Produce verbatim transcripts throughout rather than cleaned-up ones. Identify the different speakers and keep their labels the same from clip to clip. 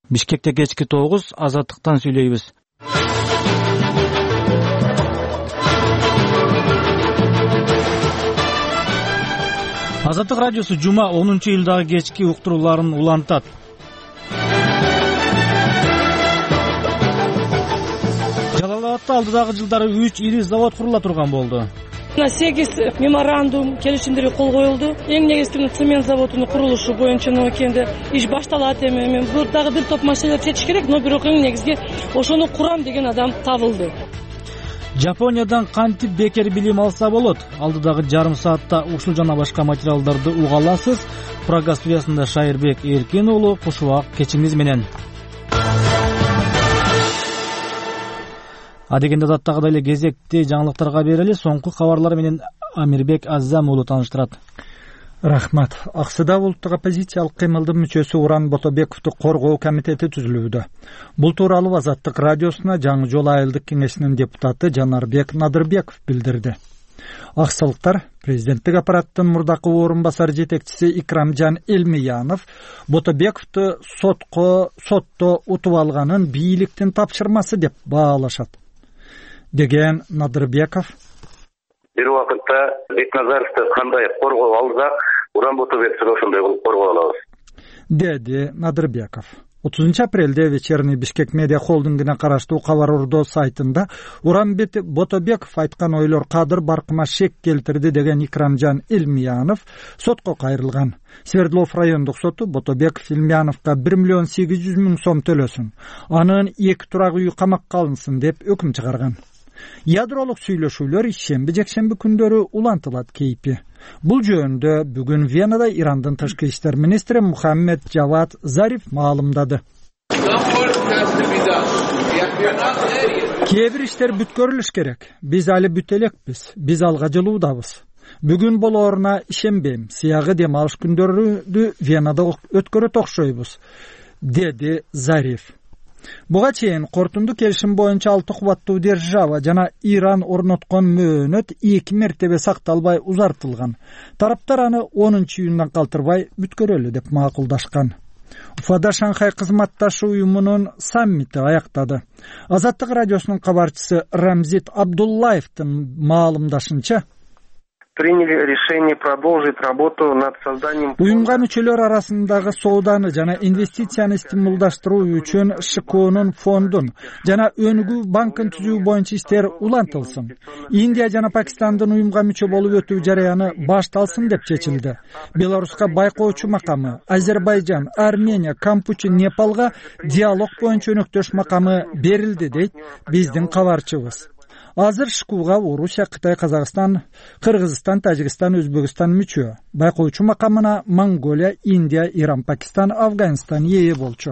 Speaker 1: Бишкекте кечки тогуз, Азаттыктан сүйлөйбүз. Азаттык радиосу жума онунчу июлдагы кечки уктурууларын улантат. Жалал Абадта алдыдагы жылдары үч ири завод курула турган болду.
Speaker 2: сегиз меморандум келишимдерге кол коюлду. Эң негизги цемент заводунун курулушу боюнча Нокенде иш башталат эми. Бул дагы бир топ маселелер чечиш керек, но бирок эң негизги ошону курам деген адам табылды.
Speaker 1: Жапониядан кантип бекер билим алса болот? Алдыдагы жарым саатта ушул жана башка материалдарды уга аласыз. Прага студиясында Шайырбек Эркин уулу, кушубак кечиңиз менен. Адегенде даттагыдай эле кезекти жаңылыктарга берели. Соңку кабарлар менен Амирбек Аззам уулу тааныштырат.
Speaker 3: Рахмат. Аксыда улуттук оппозициялык кыймылдын мүчөсү Уран Ботобековду коргоо комитети түзүлүүдө. Бул тууралуу Азаттык радиосуна Жаңы жол айылдык кеңешинин депутаты Жанарбек Надырбеков билдирди. Аксылыктар президенттик аппараттын мурдакы орун басар жетекчиси Икрамжан Элмиянов Ботобековду сотко сотто утуп алганын бийликтин тапшырмасы деп баалашат. Деген Надырбеков
Speaker 4: бир убакытта Бекназаровду кандай коргоо алсак, Уран Ботобековду ошондой кылып коргоо алабыз,
Speaker 3: деди Надырбеков. отузунчу апрелде Вечерний Бишкек медиа холдингине караштуу Кабар Ордо сайтында Уран Ботобеков айткан ойлор кадыр баркыма шек келтирди деген Икрамжан Элмиянов сотко кайрылган. Свердлов райондук соту Ботобеков Элмияновго бир миллион сегиз жүз миң сом төлөсүн, анын эки турак үй камакка алынсын деп өкүм чыгарган. Ядролук сүйлөшүүлөр ишемби жекшемби күндөрү улантылат кейпи. Бул жөнүндө бүгүн Венада Ирандын тышкы иштер министри Мухаммед Джавад Зариф маалымдады. Кээ бир иштер бүткөрүлүш керек. Биз али бүтө элекпиз. Биз алга жылуудабыз. Бүгүн болооруна ишенбейм. Сыягы дем алыш күндөрү Венада өткөрөт окшойбуз, деди Зариф. Буга чейин кортунду келишим боюнча алты кубаттуу держава жана Иран орноткон мөөнөт эки мертебе сакталбай узартылган. Тараптар аны онунчу июндан калтырбай бүткөрөлү деп макулдашкан. Уфада Шанхай кызматташуу уюмунун саммити аяктады. Азаттык радиосунун кабарчысы Рамзит Абдуллаевдин маалымдашынча,
Speaker 5: приняли решение продолжить работу над созданием
Speaker 3: уюмга мүчөлөр арасындагы сооданы жана инвестицияны стимулдаштыруу үчүн ШКОнун фондун жана өнүгүү банкын түзүү боюнча иштер улантылсын. Индия жана Пакистандын уюмга мүчө болуп өтүү жарыяны башталсын деп чечилди. Беларуска байкоочу макамы, Азербайжан, Армения, Кампуча, Непалга диалог боюнча өнөктөш макамы берилди дейт биздин кабарчыбыз. Азыр ШКУга Орусия, Кытай, Казакстан, Кыргызстан, Тажикстан, Өзбекстан мүчө. Байкоочу макамына Монголия, Индия, Иран, Пакистан, Афганистан ээ болчу.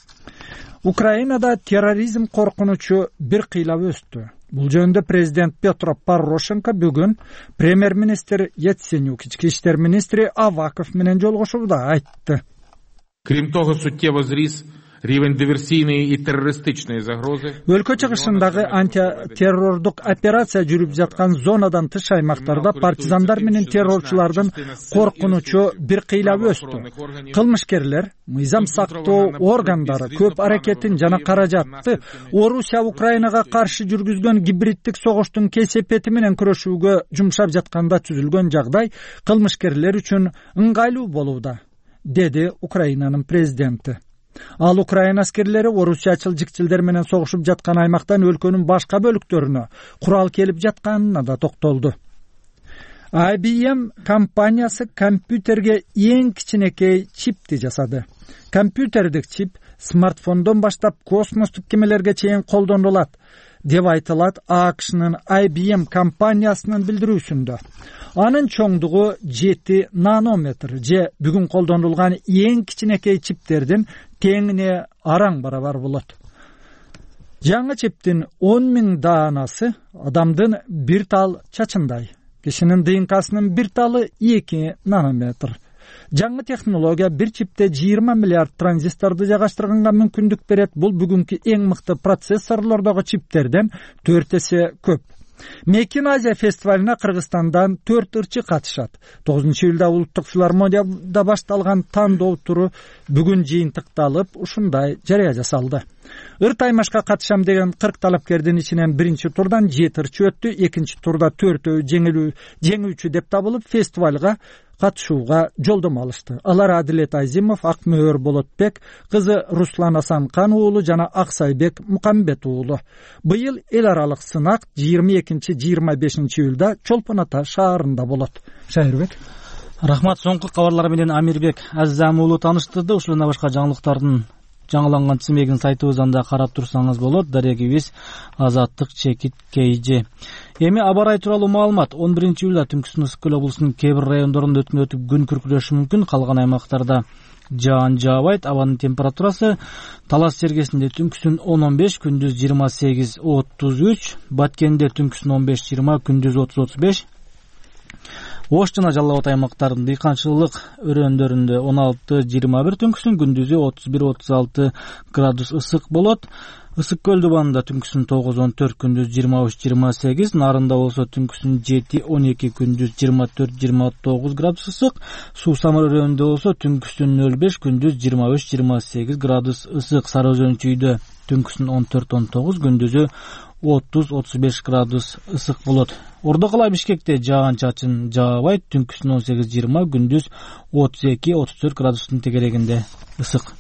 Speaker 3: Украинада терроризм коркунучу бир кыйлап өстү. Бул жөнүндө президент Петро Порошенко бүгүн премьер-министр Яценюк, ички иштер министри Аваков менен жолугушууда айтты.
Speaker 6: Крім того, суттєво зріс рівень диверсійної і терористичної загрози.
Speaker 3: Өлкө чыгышындагы антитеррордук операция жүрүп жаткан зонадан тыш аймактарда партизандар менен террорчулардын коркунучу бир кыйлап өстү. Кылмышкерлер мыйзам сактоо органдары көп аракетин жана каражатты Орусия Украинага каршы жүргүзгөн гибриддик согуштун кесепети менен күрөшүүгө жумшап жатканда түзүлгөн жагдай кылмышкерлер үчүн ыңгайлуу болууда, деди Украинанын президенти. Ал Украина аскерлери орусчачыл жикчилдер менен согушуп жаткан аймактан өлкөнүн башка бөлүктөрүнө курал келип жатканына да токтолду. ай би эм компаниясы компьютерге эң кичинекей чипти жасады. Компьютердик чип смартфондон баштап космостук кемелерге чейин колдонулат деп айтылат АКШнын ай би эм компаниясынын билдирүүсүндө. Анын чоңдугу жети нанометр же бүгүн колдонулган эң кичинекей чиптердин теңине араң барабар болот. Жаңы чиптин он миң даанасы адамдын бир тал чачындай. Кишинин ДНКсынын бир талы эки нанометр. Жаңы технология бир чипте жыйырма миллиард транзисторду жайгаштырганга мүмкүндүк берет. Бул бүгүнкү эң мыкты процессорлордогу чиптерден төрт эсе көп. Мейкин Азия фестивалына Кыргызстандан төрт ырчы катышат. тогузунчу июлда улуттук филармонияда башталган тандоо туру бүгүн жыйынтыкталып, ушундай жарыя жасалды. Ыр таймашка катышам деген кырк талапкердин ичинен биринчи турдан жети ырчы өттү, экинчи турда төртөө жеңүүчү деп табылып, фестивалга катышууга жолдомо алышты. Алар Адилет Азимов, Акмөөр Болотбек, кызы Руслан Асанкан уулу жана Аксайбек Мукамбет уулу. Быйыл эл аралык сынак жыйырма экинчи жыйырма бешинчи июлда Чолпон Ата шаарында болот. Шайырбек.
Speaker 1: Рахмат. Соңку кабарлар менен Амирбек Аззам уулу тааныштырды. Ушундан башка жаңылыктардын жаңыланган тизмегин сайтыбызда карап турсаңыз болот. Дарегибиз Азаттык Чекит Кейжи. Эми аба ырайы тууралуу маалымат. он биринчи июлда Түнкүстүн ысык көл облусунун кээ бир райондорунда өтүп өтүп күн күркүрөшү мүмкүн. Калган аймактарда жаан жаабайт. Абанын температурасы Талас жергесинде түнкүсүн он он беш, күндүз жыйырма сегиз отуз үч, Баткенде түнкүсүн он беш жыйырма, күндүз отуз отуз беш. Ош жана Жалал Абад аймактарынын дыйканчылык өрөөндөрүндө он алты жыйырма бир, түнкүсүн күндүзү отуз бир отуз алты градус ысык болот. Ысык көл дубанында түнкүсүн тогуз он төрт, күндүз жыйырма үч жыйырма сегиз, Нарында болсо түнкүсүн жети он эки, күндүз жыйырма төрт жыйырма тогуз градус ысык, Суу Самыр өрөөнүндө болсо түнкүсүн нөл беш, күндүз жыйырма үч жыйырма сегиз градус ысык, Сары Өзөн чүйдө түнкүсүн он төрт он тогуз, күндүзү отуз отуз беш градус ысык болот. Ордо кала Бишкекте жаан чачын жаабайт, түнкүсүн он сегиз жыйырма, күндүз отуз эки отуз төрт градустун тегерегинде ысык.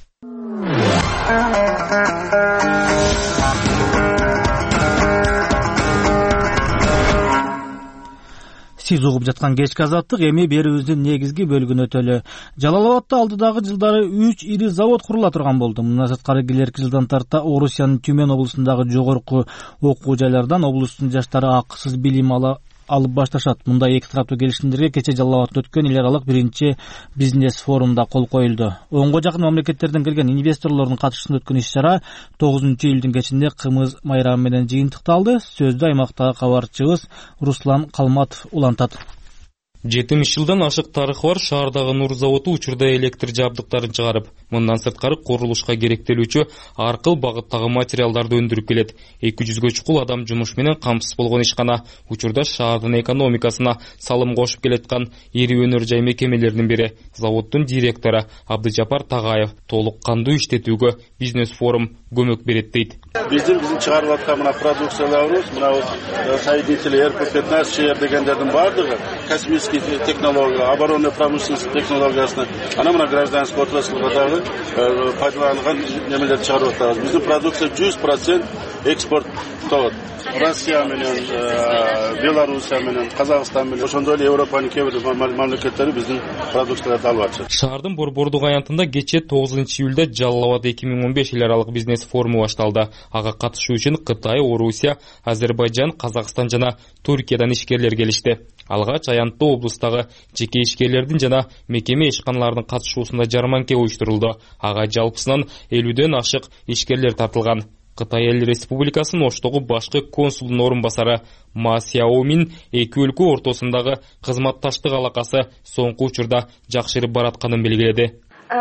Speaker 1: Сиз угуп жаткан кечки азаттык, эми берүүбүздүн негизги бөлүгүнө өтөлү. Жалал Абадта алдыдагы жылдары үч ири завод курула турган болду. Мындан сырткары келерки жылдан тарта Орусиянын Түмен облусундагы жогорку окуу жайлардан облустун жаштары акысыз билим ала алып башташат. Мындай эки тараптуу келишимдерге кече Жалал Абадта өткөн эл аралык биринчи бизнес форумда кол коюлду. онго жакын мамлекеттерден келген инвесторлордун катышуусунда өткөн иш-чара тогузунчу июлдун кечинде кымыз майрамы менен жыйынтыкталды. Сөздү аймактагы кабарчыбыз Руслан Калматов улантат.
Speaker 7: жетимиш жылдан ашык тарыхы бар шаардагы Нур заводу учурда электр жабдыктарын чыгарып, мындан сырткары курулушка керектелүүчү ар кыл багыттагы материалдарды өндүрүп келет. эки жүзгө чукул адам жумуш менен камсыз болгон ишкана учурда шаардын экономикасына салым кошуп келаткан ири өнөр жай мекемелеринин бири. Заводдун директору Абдыжапар Тагаев толук кандуу иштетүүгө бизнес форум көмөк берет дейт.
Speaker 8: Биздин биздин чыгарып аткан мына продукцияларыбыз, мына соединители эр пэ пятнадцать чейер дегендердин баардыгы космический технология, оборонный промышленность технологиясына, ана мына гражданский отраслга дагы пайдаланган немелерди чыгарып атабыз. Биздин продукция жүз процент экспорттолот. Россия менен, Белоруссия менен, Казакстан менен, ошондой эле Европанын кээ бир мамлекеттери биздин продукцияларды алып атышат.
Speaker 7: Шаардын борбордук аянтында кече тогузунчу июлда Жалал Абад эки миң он беш эл аралык бизнес форуму башталды. Ага катышуу үчүн Кытай, Орусия, Азербайжан, Казакстан жана Түркиядан ишкерлер келишти. Алгач аянтта облустагы жеке ишкерлердин жана мекеме ишканаларынын катышуусунда жарманке уюштурулду. Ага жалпысынан элүүдөн ашык ишкерлер тартылган. Кытай Эл Республикасынын Оштогу башкы консулдун орун басары Ма Сяомин эки өлкө ортосундагы кызматташтык алакасы соңку учурда жакшырып баратканын белгиледи.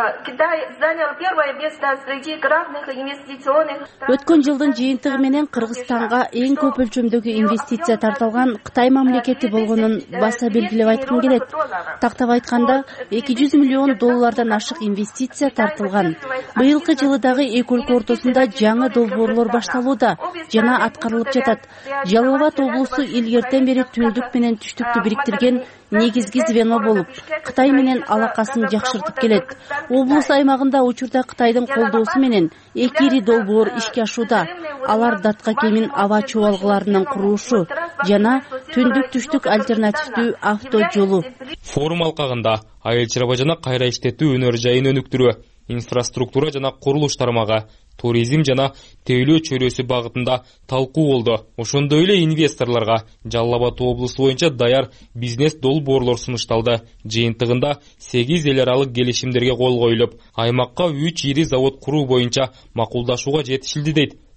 Speaker 9: Өткөн жылдын жыйынтыгы менен Кыргызстанга эң көп өлчөмдөгү инвестиция тартылган Кытай мамлекети болгонун баса белгилеп айткым келет. Тактап айтканда эки жүз миллион доллардан ашык инвестиция тартылган. Быйылкы жылы дагы эки өлкө ортосунда жаңы долбоорлор башталууда жана аткарылып жатат. Жалал Абад облусу илгертен бери түндүк менен түштүктү бириктирген негизги звено болуп, Кытай менен алакасын жакшыртып келет. Облус аймагында учурда Кытайдын колдоосу менен эки ири долбоор ишке ашууда. Алар датка кемин аба чубалгыларынын курулушу жана түндүк түштүк альтернативдүү авто жолу.
Speaker 7: Форум алкагында айыл чарба жана кайра иштетүү өнөр жайын өнүктүрүү, инфраструктура жана курулуш тармагы, туризм жана тейлөө чөйрөсү багытында талкуу болду. Ошондой эле инвесторлорго Жалал Абад облусу боюнча даяр бизнес долбоорлор сунушталды. Жыйынтыгында сегиз эл аралык келишимдерге кол коюлуп, аймакка үч ири завод куруу боюнча макулдашууга жетишилди дейт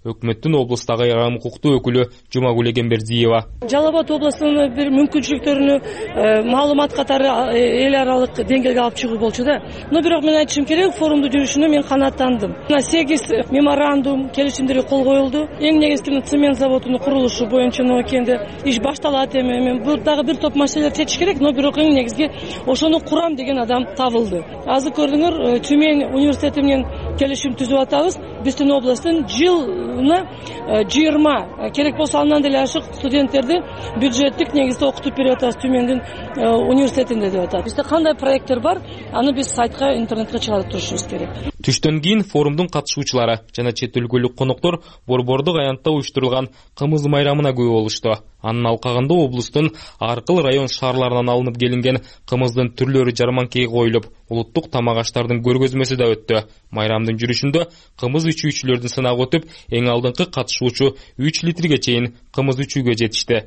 Speaker 7: өкмөттүн облустагы айрым укуктуу өкүлү Жумагүл Эгембердиева.
Speaker 2: Жалал Абад областынын бир мүмкүнчүлүктөрүнү маалымат катары эл аралык деңгээлге алып чыгуу болчу да. Но бирок мен айтышым керек, форумду жүрүшүнө мен канааттандым. сегиз меморандум, келишимдер кол коюлду. Эң негизги цемент заводунун курулушу боюнча Нокенде иш башталат эми. Мен бул дагы бир топ маселелер чечиш керек, но бирок эң негизги ошону курам деген адам табылды. Азыр көрдүңөр, Тюмень университети менен келишим түзүп атабыз. Биздин областтын жылына жыйырма керек болсо андан деле ашык студенттерди бюджеттик негизде окутуп берип атабыз Тюмендин университетинде деп атат. Бизде кандай проекттер бар, аны биз сайтка, интернетке чыгарып турушубуз керек.
Speaker 7: Түштөн кийин форумдун катышуучулары жана чет өлкөлүк коноктор Борбордук аянтта уюштурулган кымыз майрамына күбө болушту. Анын алкагында облустун аркыл район шаарларынан алынып келинген кымыздын түрлөрү жарманкеге коюлуп, улуттук тамак аштардын көргөзмөсү да өттү. Майрамдын жүрүшүндө кымыз ичүүчүлөрдүн сынагы өтүп, эң алдыңкы катышуучу үч литрге чейин кымыз ичүүгө жетишти.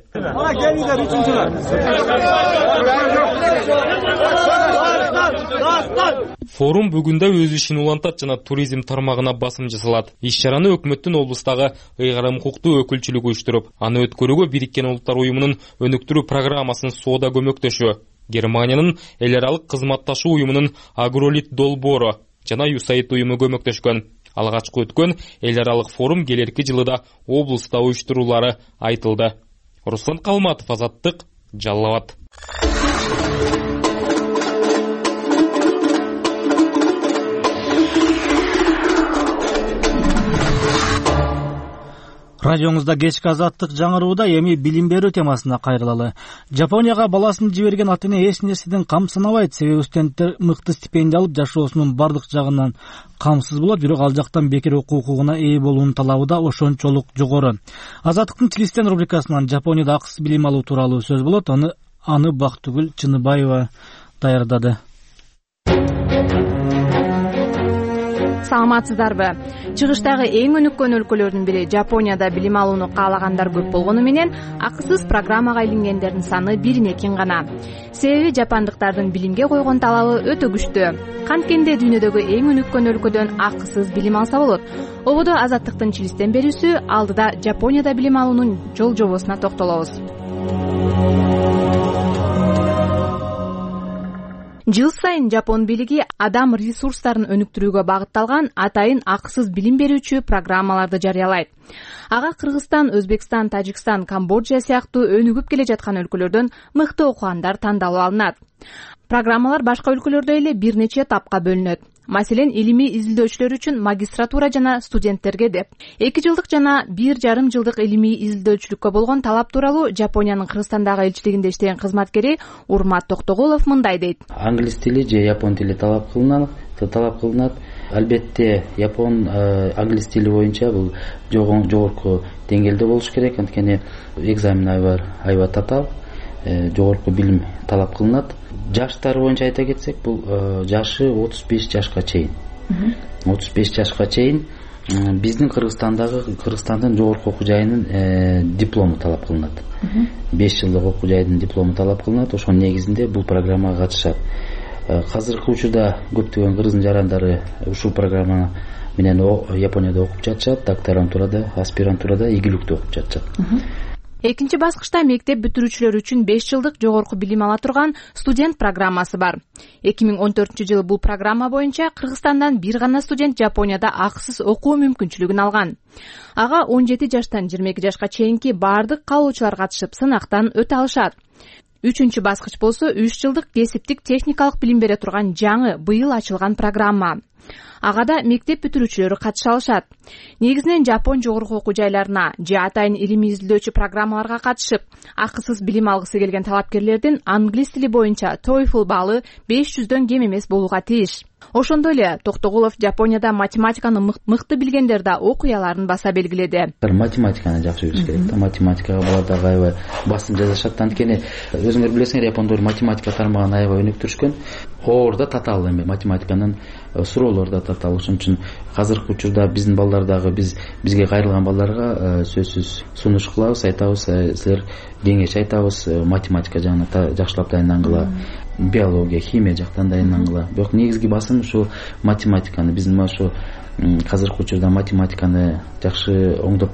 Speaker 7: Форум бүгүндө өз ишин улантат жана туризм тармагына басым жасалат. Иш-чараны өкмөттүн облустагы ыйгарым укуктуу өкүлчүлүгү уюштуруп, аны өткөрүүгө Бириккен Улуттар уюмунун өнүктүрүү программасын соода көмөктөшү, Германиянын эл аралык кызматташуу уюмунун Агролит Долборо жана Юсайт уюму көмөктөшкөн. Алгачкы өткөн эл аралык форум келерки жылыда облуста уюштурулары айтылды. Руслан Калматов, Азаттык, Жалал Абад.
Speaker 1: Радиоңузда кечки Азаттык жаңырууда эми билим берүү темасына кайрылалы. Жапонияга баласын жиберген ата эне эч нерседен кам санабайт, себеби студенттер мыкты стипендия алып жашоосунун бардык жагынан камсыз болот, бирок ал жактан бекер окуу укугуна ээ болуунун талабы да ошончолук жогору. Азаттыктын Чилистен рубрикасынан Жапонияда акысыз билим алуу тууралуу сөз болот. Аны аны Бактыгүл Чыныбаева даярдады.
Speaker 10: Саламатсыздарбы? Чыгыштагы эң өнүккөн өлкөлөрдүн бири Жапонияда билим алууну каалагандар көп болгону менен акысыз программага илингендердин саны бирине кин гана. Себеби жапондуктардын билимге койгон талабы өтө күчтүү. Канткенде дүйнөдөгү эң өнүккөн өлкөдөн акысыз билим алса болот. Ободо Азаттыктын Чилистен берүүсү алдыда Жапонияда билим алуунун жол жобосуна токтолобуз. Жыл сайын Жапон бийлиги адам ресурстарын өнүктүрүүгө багытталган атайын акысыз билим берүүчү программаларды жарыялайт. Ага Кыргызстан, Өзбекстан, Тажикстан, Камбоджа сыяктуу өнүгүп келе жаткан өлкөлөрдөн мыкты окугандар тандалып алынат. Программалар башка өлкөлөрдө эле бир нече этапка бөлүнөт. Маселен, илимий изилдөөчүлөр үчүн магистратура жана студенттерге деп. эки жылдык жана бир жарым жылдык илимий изилдөөчүлүккө болгон талап тууралуу Жапониянын Кыргызстандагы элчилигинде иштеген кызматкери Урмат Токтогулов мындай дейт.
Speaker 11: Англис тили же япон тили талап кылынат, талап кылынат. Албетте, япон англис тили боюнча бул жогорку деңгээлде болуш керек, анткени экзамен аябай аябай татаал, жогорку билим талап кылынат. Жаштар боюнча айта кетсек, бул жашы отуз беш жашка чейин. отуз беш жашка чейин биздин Кыргызстандагы Кыргызстандын жогорку окуу жайынын диплому талап кылынат. беш жылдык окуу жайдын диплому талап кылынат. Ошонун негизинде бул программага катышат. Азыркы учурда көптөгөн кыргыз жарандары ушул программа менен Японияда окуп жатышат, докторантурада, аспирантурада ийгиликтүү окуп жатышат.
Speaker 10: Экинчи баскычта мектеп бүтүрүүчүлөр үчүн беш жылдык жогорку билим ала турган студент программасы бар. эки миң он төртүнчү жылы бул программа боюнча Кыргызстандан бир гана студент Жапонияда акысыз окуу мүмкүнчүлүгүн алган. Ага он жети жаштан жыйырма эки жашка чейинки бардык калуучулар катышып сынактан өтө алышат. Үчүнчү баскыч болсо үч жылдык кесиптик техникалык билим бере турган жаңы быйыл ачылган программа. Агада мектеп бүтүрүүчүлөрү катыша алышат. Негизинен Жапон жогорку окуу жайларына же атайын илимий изилдөөчү программаларга катышып, акысыз билим алгысы келген талапкерлердин англис тили боюнча TOEFL баллы беш жүздөн кем эмес болууга тийиш. Ошондой эле Токтогулов Жапонияда математиканы мыкты билгендер да окуяларын баса белгиледи.
Speaker 11: Математиканы жакшы билиш керек да, математикага булар дагы аябай басым жасашат. Анткени өзүңөр билесиңер, Япондор математика тармагын аябай өнүктүрүшкөн. Оор да татаал эми математиканын суроолору да татаал. Ошон үчүн азыркы учурда биздин балдар дагы биз бизге кайрылган балдарга сөзсүз сунуш кылабыз, айтабыз, силер кеңеш айтабыз, математика жагына жакшылап дайындангыла, биология, химия жактан дайындангыла. Бирок негизги басым ушул математиканы, биздин ошо азыркы учурда математиканы жакшы оңдоп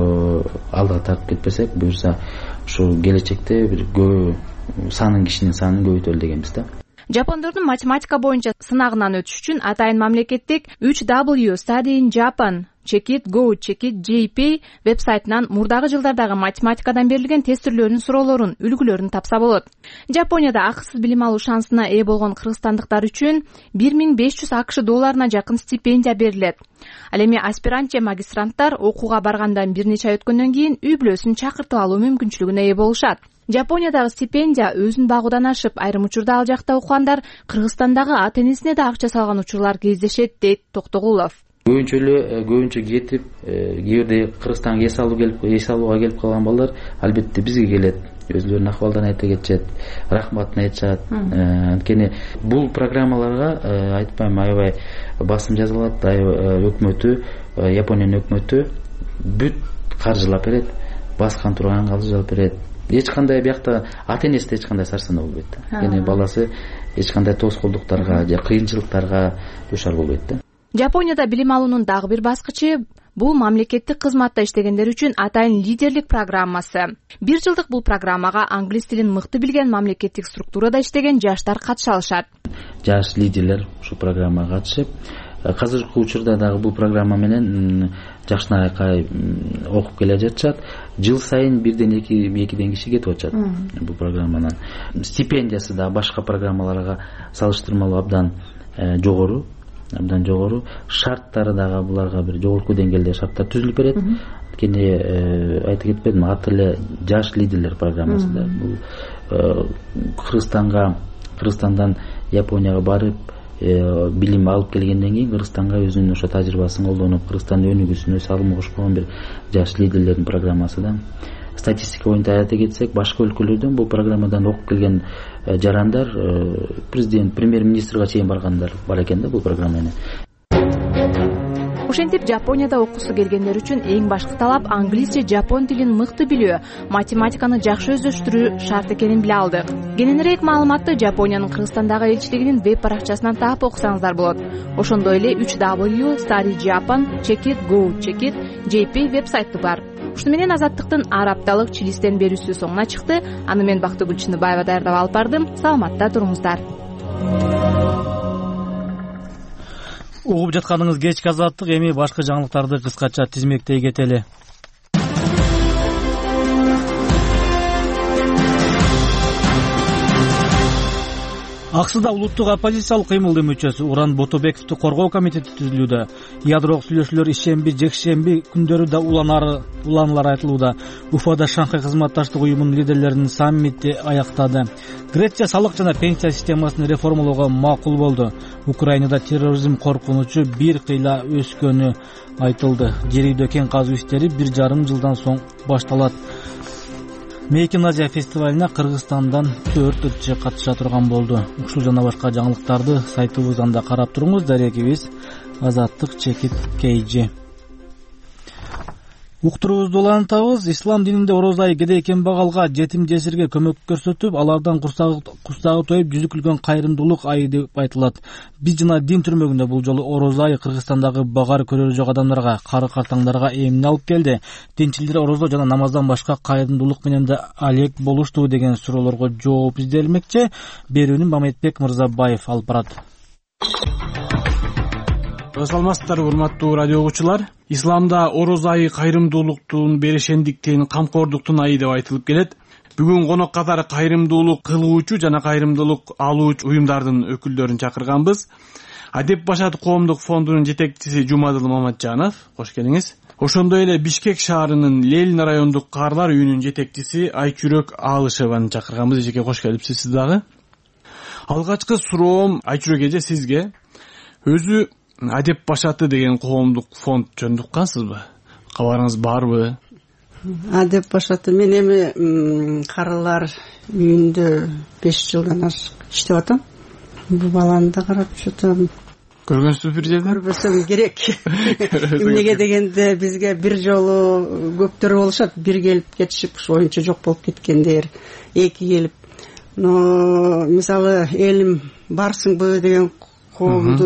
Speaker 11: алга тартып кетпесек, буюрса ушу келечекте бир көп санын кишинин санын көбөйтөлү дегенбиз да.
Speaker 10: Жапондордун математика боюнча сынагынан өтүш үчүн атайын мамлекеттик үч дабл ю Study in Japan Check-it Go Check-it J P веб-сайтынан мурдагы жылдардагы математикадан берилген тест түрлөрүнүн суроолорун, үлгүлөрүн тапса болот. Жапонияда акысыз билим алуу шансына ээ болгон кыргызстандыктар үчүн бир миң беш жүз акш долларына жакын стипендия берилет. Ал эми аспирант же магистранттар окууга баргандан бир нече ай өткөндөн кийин үй бүлөсүн чакыртып алуу мүмкүнчүлүгүнө ээ болушат. Жапониядагы стипендия өзүн багуудан ашып, айрым учурда ал жакта окугандар Кыргызстандагы ата-энесине да акча салган учурлар кездешет, дейт Токтогулов.
Speaker 11: Көбүнчө эле көбүнчө кетип, кээ бирде Кыргызстанга эс алуу келип, эс алууга келип калган балдар албетте бизге келет. Өзлөрүнүн акыбалдарын айта кетишет, рахматын айтышат. Анткени бул программаларга айтпайм аябай басым жасалат, өкмөтү, Япониянын өкмөтү бүт каржылап берет, баскан турган каржылап берет. Эч кандай биякта ата-энеси эч кандай сарсанаа болбойт да. Яны баласы эч кандай тоскоолдуктарга же кыйынчылыктарга душар болбойт да.
Speaker 10: Жапонияда билим алуунун дагы бир баскычы бул мамлекеттик кызматта иштегендер үчүн атайын лидерлик программасы. Бир жылдык бул программага англис тилин мыкты билген мамлекеттик структурада иштеген жаштар катыша алышат.
Speaker 11: Жаш лидерлер ушул программага катышып, азыркы учурда дагы бул программа менен жакшынакай окуп келе жатышат. Жыл сайын бирден эки экиден киши кетип атышат бул программанан. Стипендиясы да башка программаларга салыштырмалуу абдан жогору, абдан жогору. Шарттары дагы буларга бир жогорку деңгээлде шарттар түзүлүп берет. Анткени айта кетпедим, аты эле жаш лидерлер программасы да. Бул Кыргызстанга, Кыргызстандан Японияга барып билим алып келгенден кийин Кыргызстанга өзүнүн ошо тажрыйбасын колдонуп, Кыргызстандын өнүгүүсүнө салым кошкон бир жаш лидерлердин программасы да. Статистика боюнча айта кетсек, башка өлкөлөрдөн бул программадан окуп келген жарандар президент, премьер-министрге чейин баргандар бар экен да бул программаны.
Speaker 10: Ошентип Жапонияда окуусу келгендер үчүн эң башкы талап англис же жапон тилин мыкты билүү, математиканы жакшы өздөштүрүү шарт экенин биле алдык. Кененирээк маалыматты Жапониянын Кыргызстандагы элчилигинин веб баракчасынан таап окусаңыздар болот. Ошондой эле үч дабл ю Study Japan Check-it Go Check-it J P веб-сайты бар. Ушуну менен Азаттыктын ар апталык Чилистен берүүсү соңуна чыкты. Аны мен Бактыгүл Чыныбаева даярдап алып бардым. Саламатта туруңуздар.
Speaker 1: Угуп жатканыңыз кечки Азаттык, эми башка жаңылыктарды кыскача тизмектей кетели. Аксыда улуттук оппозициялык кыймылдын мүчөсү Уран Ботобековду коргоо комитети түзүлүүдө. Ядролук сүйлөшүүлөр ишемби, жекшемби күндөрү да уланары уланалар айтылууда. Уфада Шанхай кызматташтык уюмунун лидерлеринин саммити аяктады. Греция салык жана пенсия системасын реформалоого макул болду. Украинада терроризм коркунучу бир кыйла өскөнү айтылды. Жер үйдө кен казуу иштери бир жарым жылдан соң башталат. Мейкин Азия фестивалына Кыргызстандан төрт ырчы катыша турган болду. Ушул жана башка жаңылыктарды сайтыбыздан да карап туруңуз. Дарегибиз Азаттык чекит kg. Уктуруубузду улантабыз. Ислам дининде орозо айы кедей кембагалга, жетим жесирге көмөк көрсөтүп, алардан курсагы тоюп жүзүкүлгөн кайрымдуулук айы деп айтылат. Биз жана дин түрмөгүндө бул жолу орозо айы Кыргызстандагы багар көрөрү жок адамдарга, кары картаңдарга эмне алып келди? Динчилер орозо жана намаздан башка кайрымдуулук менен да алек болушту деген суроолорго жооп изделмекчи. Берүүнү Мамедбек Мырзабаев алып барат.
Speaker 12: Саламатсыздарбы, урматтуу радио угуучулар. Исламда орозо айы кайрымдуулуктун, берешендиктин, камкордуктун айы деп айтылып келет. Бүгүн конок катары кайрымдуулук кылуучу жана кайрымдуулук алуучу уюмдардын өкүлдөрүн чакырганбыз. Адеп Башат коомдук фондунун жетекчиси Жумадыл Маматжанов, кош келиңиз. Ошондой эле Бишкек шаарынын Ленин райондук карлар үйүнүн жетекчиси Айчүрөк Алышеваны чакырганбыз. Эжеке кош келипсиз сиз дагы. Алгачкы суроом Айчүрөк эже сизге. Өзү Адеп Башаты деген коомдук фонд жөнүндө уккансызбы? Кабарыңыз барбы?
Speaker 13: Адеп Башаты мен эми карлар үйүндө беш жылдан ашык иштеп атам. Бул баланы да карап жатам.
Speaker 12: Көргөнсүз бир жерде?
Speaker 13: Көрбөсөм керек. Эмнеге дегенде бизге бир жолу көптөр болушат, бир келип кетишип, ушу оюнчу жок болуп кеткендер, эки келип. Но мисалы элим барсыңбы деген коомдун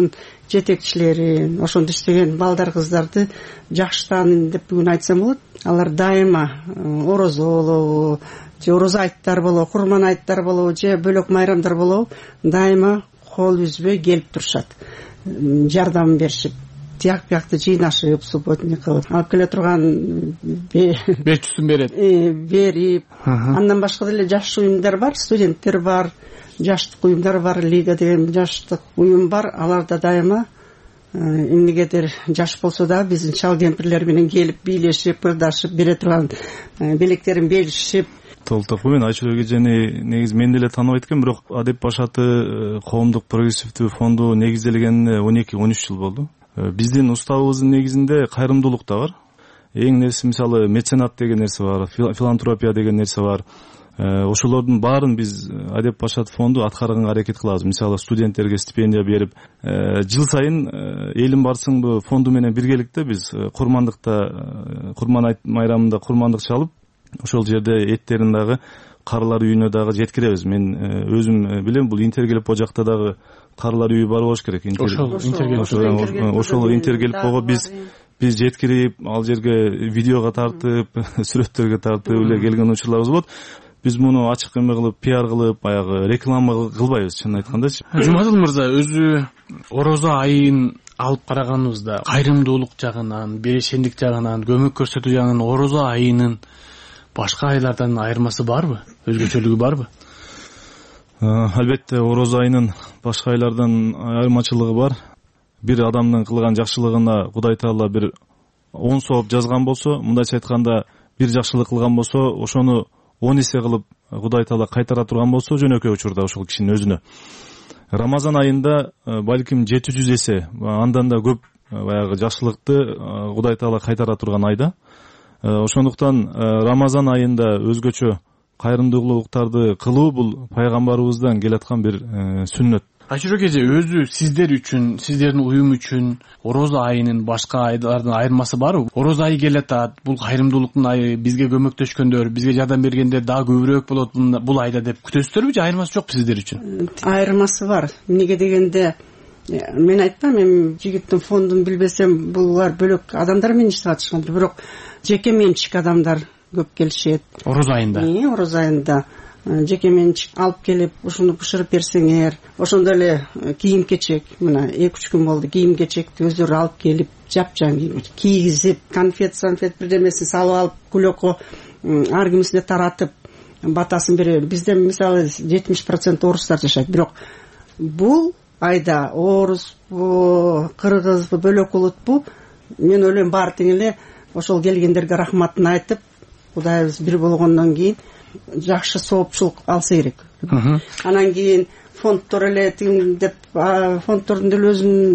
Speaker 13: жетекчилерин, ошондо иштеген балдар кыздарды жакшы таанын деп бүгүн айтсам болот. Алар дайыма орозо болобу, же орозо айттар болобу, курман айттар болобу, же бөлөк майрамдар болобу, дайыма кол үзбөй келип турушат, жардам беришип, тияк биякты жыйнашып, субботник кылып, алып келе турган
Speaker 12: беш жүзүн берет.
Speaker 13: Берип, андан башка деле жаш уюмдар бар, студенттер бар, жаштык уюмдар бар, лига деген жаштык уюм бар. Алар да дайыма эмнегедир жаш болсо да биздин чал кемпирлер менен келип бийлешип, ырдашып, бере турган белектерин беришип.
Speaker 14: Толток мен Айчүрөк эжени негизи мен деле тааныбайт экенмин, бирок Адеп Башаты коомдук прогрессивдүү фонду негизделгенине он эки он үч жыл болду. Биздин уставыбыздын негизинде кайрымдуулук да бар. Эң нерсе мисалы меценат деген нерсе бар, филантропия деген нерсе бар. Ошолордун баарын биз Адеп Башат фонду аткарганга аракет кылабыз. Мисалы студенттерге стипендия берип, жыл сайын элим барсыңбы фонду менен биргеликте биз курмандыкта, курман майрамында курмандык чалып, ошол жерде эттерин дагы карылар үйүнө дагы жеткиребиз. Мен өзүм билем, бул Интергелип жакта дагы карылар үйү бар болуш керек.
Speaker 12: Ошол
Speaker 14: Интергелип ошол Интергелип биз биз жеткирип, ал жерге видеого тартып, сүрөттөргө тартып эле келген учурларыбыз болот. Биз муну ачык эме кылып, пиар кылып, баягы реклама кылбайбыз, чынын айткандачы.
Speaker 12: Жумадыл мырза, өзү орозо айын алып караганыбызда кайрымдуулук жагынан, берешендик жагынан, көмөк көрсөтүү жагынан орозо айынын башка айлардан айырмасы барбы? Өзгөчөлүгү барбы?
Speaker 14: Албетте, орозо айынын башка айлардан айырмачылыгы бар. Бир адамдын кылган жакшылыгына Кудай Таала бир он сооп жазган болсо, мындайча айтканда, бир жакшылык кылган болсо, ошону он эсе кылып Кудай Таала кайтара турган болсо, жөнөкөй учурда ошол кишинин өзүнө. Рамазан айында балким жети жүз эсе, андан да көп баягы жакшылыкты Кудай Таала кайтара турган айда. Ошондуктан Рамазан айында өзгөчө кайрымдуулуктарды кылуу бул пайгамбарыбыздан келаткан бир сүннөт.
Speaker 12: Айчүрөк эже, өзү сиздер үчүн, сиздердин уюм үчүн орозо айынын башка айлардан айырмасы барбы? Орозо айы келатат, бул кайрымдуулуктун айы, бизге көмөктөшкөндөр, бизге жардам бергендер дагы көбүрөөк болот бул айда деп күтөсүздөрбү же айырмасы жокпу сиздер үчүн?
Speaker 13: Айырмасы бар. Эмнеге дегенде, мен айтпам, мен жигиттин фондун билбесем, булар бөлөк адамдар менен иштеп атышкан, бирок жеке менчик адамдар көп келишет.
Speaker 12: Орозо айында?
Speaker 13: Орозо айында жеке менчик алып келип, ушуну бышырып берсеңер, ошондо эле кийим кечек, мына эки үч күн болду, кийим кечекти өздөрү алып келип, жапжаң кийгизип, конфет, санфет бирдемесин салып алып, кулөккө ар кимисине таратып, батасын беребиз. Бизде мисалы жетимиш процент орустар жашайт, бирок бул айда орусбу, кыргызбы, бөлөк улутпу, мен ойлойм баары тең эле ошол келгендерге рахматын айтып, Кудайыбыз бир болгондон кийин жакшы соопчулук алса керек. Анан кийин фонддор эле тим деп, фонддордун деле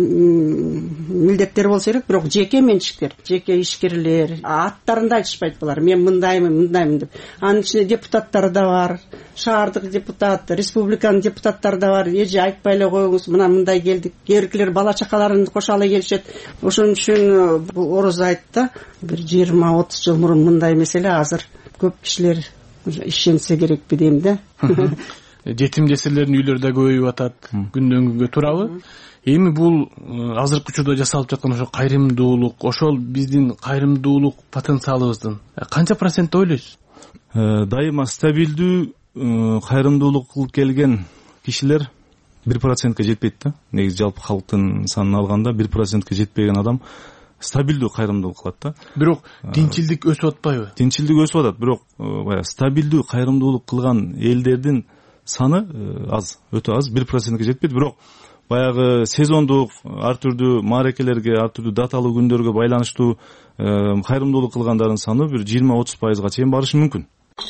Speaker 13: өзүнүн милдеттери болсо керек, бирок жеке менчиктер, жеке ишкерлер аттарында айтышпайт булар. Мен мындаймын, мындаймын деп. Анын ичинде депутаттар да бар, шаардык депутат, республиканын депутаттары да бар. Эже айтпай эле коюңуз, мына мындай келдик. Керкилер бала чакаларын кошо ала келишет. Ошон үчүн бул орозо айтта бир жыйырма отуз жыл мурун мындай эмес эле, азыр көп кишилер ишенсе керекпи дейм да.
Speaker 12: Жетим жесирлердин үйлөрү да көбөйүп атат, күндөн күнгө туурабы? Эми бул азыркы учурда жасалып жаткан ошо кайрымдуулук, ошол биздин кайрымдуулук потенциалыбыздын канча процент ойлойсуз?
Speaker 14: Дайыма стабилдүү кайрымдуулук кылып келген кишилер бир процентке жетпейт да. Негизи жалпы халктын санын алганда бир процентке жетпеген адам стабилдүү кайрымдуулук кылат да.
Speaker 12: Бирок тинчилдик өсүп атпайбы?
Speaker 14: Тинчилдик өсүп атат, бирок баягы стабилдүү кайрымдуулук кылган элдердин саны аз, өтө аз, бир процентке жетпейт. Бирок баягы сезондук, ар түрдүү маарекелерге, ар түрдүү даталуу күндөргө байланыштуу кайрымдуулук кылгандардын саны бир жыйырма отуз пайызга чейин барышы мүмкүн.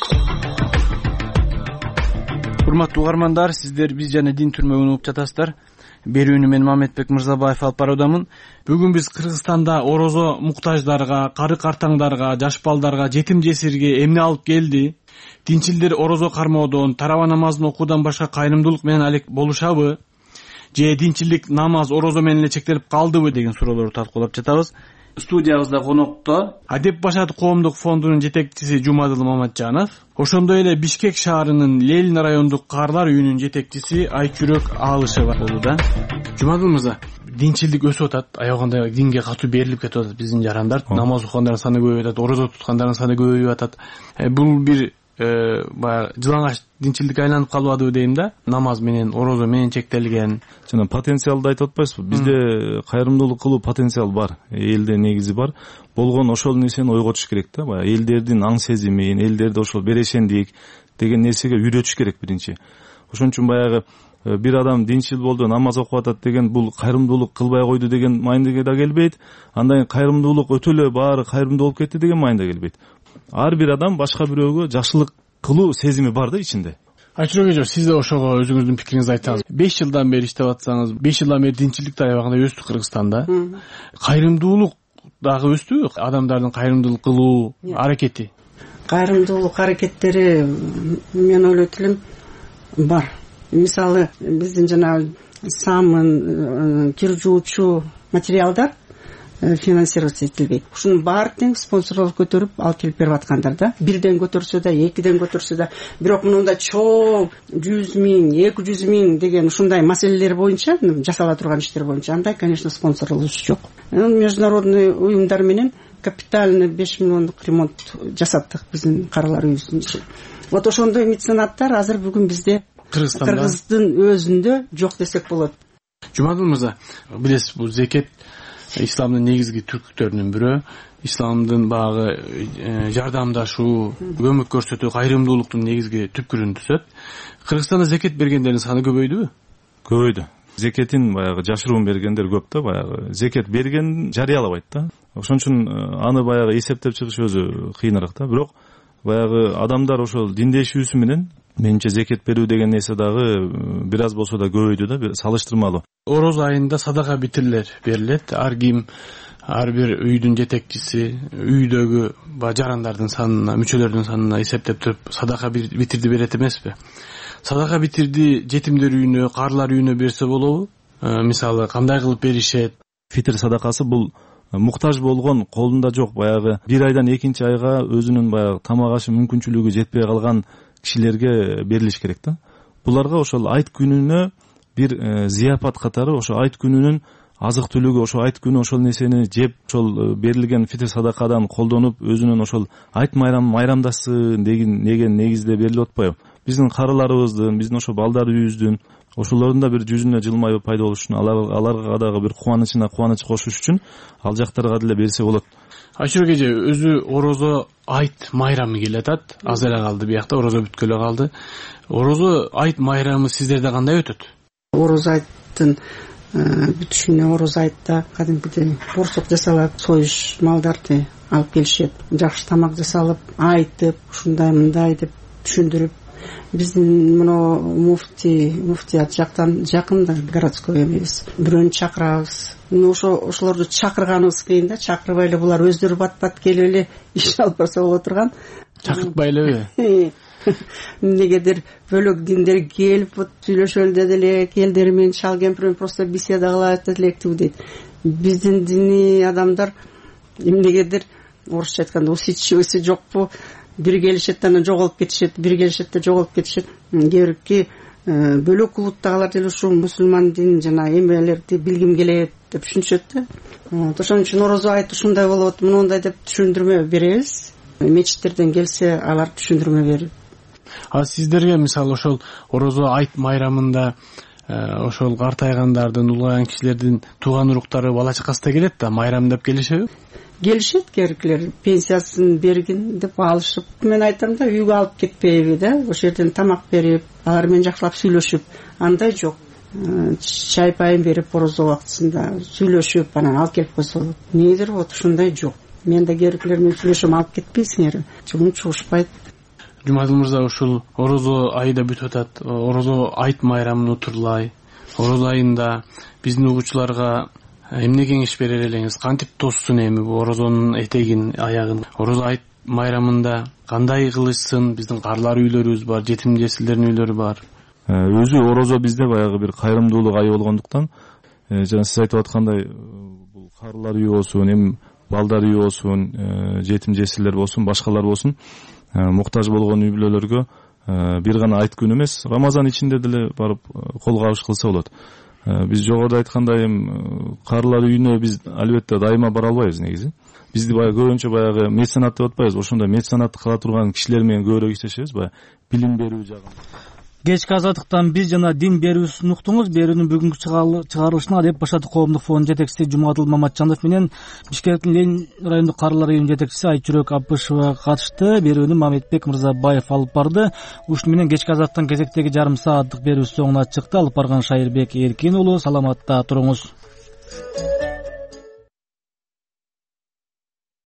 Speaker 12: Урматтуу угармандар, сиздер биз жана Дин түрмөгүн угуп жатасыздар. Берүүнү мен Мамедбек Мырзабаев алып баруудамын. Бүгүн биз Кыргызстанда орозо муктаждарга, кары картаңдарга, жаш балдарга, жетим жесирге эмне алып келди? Динчилдер орозо кармоодон, тарава намазын окуудан башка кайрымдуулук менен алек болушабы? Же динчилдик намаз, орозо менен эле чектелип калдыбы деген суроолорду талкуулап жатабыз. Студиябызда конокто Адеп Башат коомдук фондунун жетекчиси Жумадыл Маматжанов, ошондой эле Бишкек шаарынын Ленин райондук карлар үйүнүн жетекчиси Айчүрөк Алышева болууда. Жумадыл мырза, динчилдик өсүп атат, аягында динге катуу берилип кетип атат биздин жарандар. Намаз окугандардын саны көбөйүп атат, орозо туткандардын саны көбөйүп атат. Бул бир баягы жылаңач динчилдикке айланып калбадыбы дейм да, намаз менен орозо менен чектелген.
Speaker 14: Жана потенциалды айтып атпайсызбы? Бизде кайрымдуулук кылуу потенциал бар, элде негизи бар. Болгон ошол нерсени ойготуш керек да, баягы элдердин аң сезимин, элдерди ошол берешендик деген нерсеге үйрөтүш керек биринчи. Ошон үчүн баягы бир адам динчил болду, намаз окуп атат деген бул кайрымдуулук кылбай койду деген майнга да келбейт. Андан кайрымдуулук өтө эле баары кайрымдуу болуп кетти деген майнда келбейт. Ар бир адам башка бирөөгө жакшылык кылуу сезими бар да ичинде.
Speaker 12: Айчурак эже, сиз да ошого өзүңүздүн пикириңизди айтсаңыз. беш жылдан бери иштеп атсаңыз, беш жылдан бери динчилдик да аябагында өстү Кыргызстанда. Кайрымдуулук дагы өстүбү? Адамдардын кайрымдуулук кылуу аракети.
Speaker 13: Кайрымдуулук аракеттери мен ойлойт элем бар. Мисалы, биздин жана самын, кир жуучу материалдар финансироваться этилбейт. Ушунун баары тең спонсорлор көтөрүп алып келип берип аткандар да. Бирден көтөрсө да, экиден көтөрсө да, бирок мындай чоң жүз миң, эки жүз миң деген ушундай маселелер боюнча, жасала турган иштер боюнча андай, конечно, спонсорлор жок. Международный уюмдар менен капитальный беш миллиондук ремонт жасаттык биздин каралар үйүбүздүн. Вот ошондой меценаттар азыр бүгүн бизде Кыргыздын өзүндө жок десек болот.
Speaker 12: Жумадыл мырза, билесиз, бул зекет исламдын негизги түркүктөрүнүн бирөө. Исламдын багы жардамдашуу, көмөк көрсөтүү, кайрымдуулуктун негизги түпкүрүн түзөт. Кыргызстанда зекет бергендердин саны көбөйдүбү?
Speaker 14: Көбөйдү. Зекетин баягы жашыруун бергендер көп да, баягы зекет берген жарыялабайт да. Ошон үчүн аны баягы эсептеп чыгыш өзү кыйыныраак да. Бирок баягы адамдар ошол диндешүүсү менен менимче зекет берүү деген нерсе дагы бир аз болсо да көбөйдү да, салыштырмалуу.
Speaker 12: Ороз айында садака битирлер берилет. Ар ким, ар бир үйдүн жетекчиси үйдөгү жарандардын санына, мүчөлөрдүн санына эсептеп туруп садака битирди берет эмеспи? Садака битирди жетимдер үйүнө, карлар үйүнө берсе болобу? Мисалы, кандай кылып беришет?
Speaker 14: Фитр садакасы бул муктаж болгон, колунда жок, баягы бир айдан экинчи айга өзүнүн баягы тамак ашы мүмкүнчүлүгү жетпей калган кишилерге берилиш керек да. Буларга ошол айт күнүнө бир зияпат катары, ошо айт күнүнүн азык түлүгү, ошо айт күнү ошол нерсени жеп, ошол берилген фитр садакадан колдонуп, өзүнүн ошол айт майрам майрамдашсын деген негизде берилип атпайбы? Биздин карыларыбыздын, биздин ошо балдар үйүбүздүн ошолордун да бир жүзүнө жылмайып пайда болуш үчүн, аларга дагы бир кубанычына кубаныч кошуш үчүн ал жактарга деле берсе болот.
Speaker 12: Айчурак эже, өзү орозо айт майрамы келип атат. Аз эле калды биякта, орозо бүткөлө калды. Орозо айт майрамы сиздерде кандай өтөт?
Speaker 13: Орозо айттын бүтүшүнө, орозо айтта кадимкидей борсок жасалат, союш малдарды алып келишет, жакшы тамак жасалып, айтып, ушундай мындай деп түшүндүрүп, биздин мына муфти муфтият жактан жакын да, городской эмес, бирөөнү чакырабыз. Ошо ошолорду чакырганыбыз кыйын да, чакырбай эле булар өздөрү бат-бат келип эле иш алып барса боло турган.
Speaker 12: Чакыртпай элеби?
Speaker 13: Негедир бөлөк диндер келип, вот сүйлөшөлдө деле келдери менен шал кемпир менен просто беседа кылат электип дейт. Биздин диний адамдар эмнегедир орусча айтканда усидчивости жокпу? Бир келишет, анан жоголуп кетишет, бир келишет да жоголуп кетишет. Кээ бирки бөлөк улуттагылар деле ушу мусулман дин жана эмелерди билгим келет деп түшүнүшөт да. Ошон үчүн орозо айт ушундай болот, мындай деп түшүндүрмө беребиз. Мечиттерден келсе алар түшүндүрмө берип.
Speaker 12: А сиздерге мисалы ошол орозо айт майрамында ошол картайгандардын, улгайган кишилердин тууган уруктары, бала чакасы да келет да, майрамдап келишеби?
Speaker 13: Келишет, керкилер пенсиясын бергин деп алышып, мен айтам да, үйгө алып кетпейби да, ошол жерден тамак берип, алар менен жакшылап сүйлөшүп, андай жок. Чай пайын берип, орозо убактысында сүйлөшүп, анан алып келип койсо болот. Эмнедир вот ушундай жок. Мен да керкилер менен сүйлөшөм, алып кетпейсиңер, жумун чугушпайт.
Speaker 12: Жумадыл мырза, ушул орозо айда бүтүп атат, орозо айт майрамын утурлай. Орозо айында биздин угуучуларга эмне кеңеш берер элеңиз? Кантип тоссун эми бу орозонун этегин, аягын? Орозо айт майрамында кандай кылышсын? Биздин карлар үйлөрүбүз бар, жетим жесилдердин үйлөрү бар.
Speaker 14: Өзү орозо бизде баягы бир кайрымдуулук айы болгондуктан, жана сиз айтып аткандай, бул карлар үйү болсун, эми балдар үйү болсун, жетим жесилдер болсун, башкалар болсун, муктаж болгон үй бүлөлөргө бир гана айт күнү эмес, Рамазан ичинде деле барып кол кабыш кылса болот. биз жогоруда айткандай эми карылар үйүнө биз албетте дайыма бара албайбыз негизи. Бизди баягы көбүнчө баягы меценат деп атпайбыз, ошондой меценатты кыла турган кишилер менен көбүрөөк иштешебиз, баягы билим берүү жагында.
Speaker 1: Кечки азаттыктан биз жана дин берүүсүн уктуңуз. Берүүнүн бүгүнкү чыгарылышына Адеп башаттык коомдук фондунун жетекчиси Жумадыл Маматжанов менен Бишкектин Ленин райондук карылар үйүнүнүн жетекчиси Айчүрөк Апышева катышты. Берүүнү Мамедбек Мырзабаев алып барды. Ушуну менен кечки азаттын кезектеги жарым сааттык берүүсү соңуна чыкты. Алып барган Шайырбек Эркин уулу. Саламатта туруңуз.